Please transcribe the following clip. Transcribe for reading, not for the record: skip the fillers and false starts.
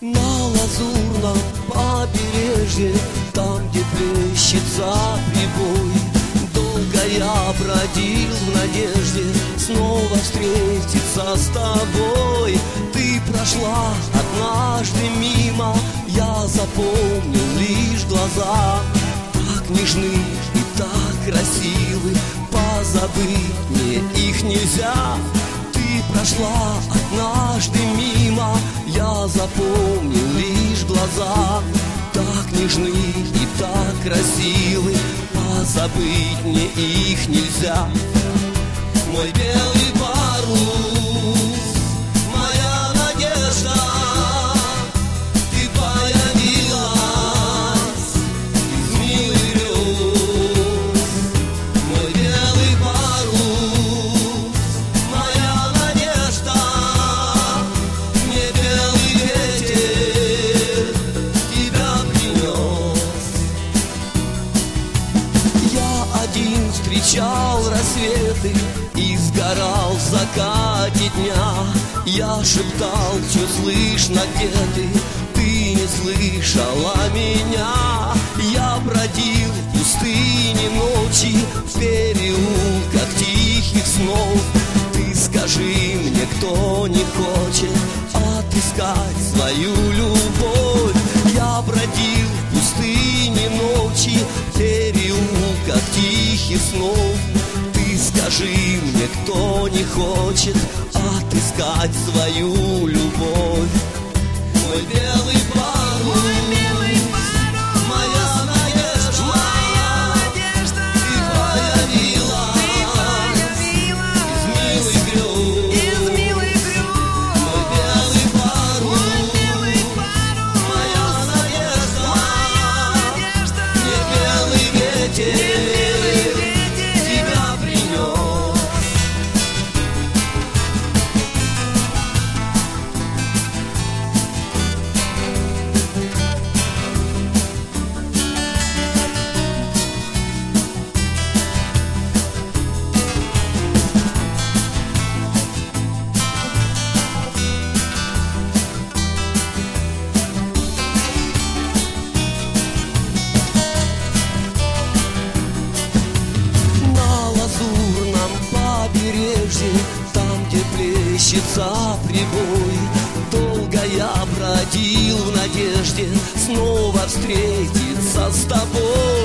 На лазурном побережье, там, где плещется прибой, долго я бродил в надежде снова встретиться с тобой. Ты прошла однажды мимо, я запомнил лишь глаза. Так нежны и так красивы, позабыть мне их нельзя. Ты прошла однажды мимо, я запомнил лишь глаза. Так нежны и так красивы, позабыть мне их нельзя. Мой белый парус, моя надежда, ты появилась из милых грез. Мой белый парус, моя надежда, мне белый ветер тебя принес. Я один встречал рассветы и сгорал в закате дня. Я шептал, все слышно, где ты не слышала меня. Я бродил в пустыне ночи, в переулках тихих снов. Ты скажи мне, кто не хочет отыскать свою любовь. Я бродил в пустыне ночи, в переулках тихих снов. Скажи мне, кто не хочет отыскать свою любовь. Мой белый парус, моя надежда, ты появилась из милых грез. Мой белый парус, моя надежда, мне белый ветер там, где плещется прибой. Долго я бродил в надежде снова встретиться с тобой.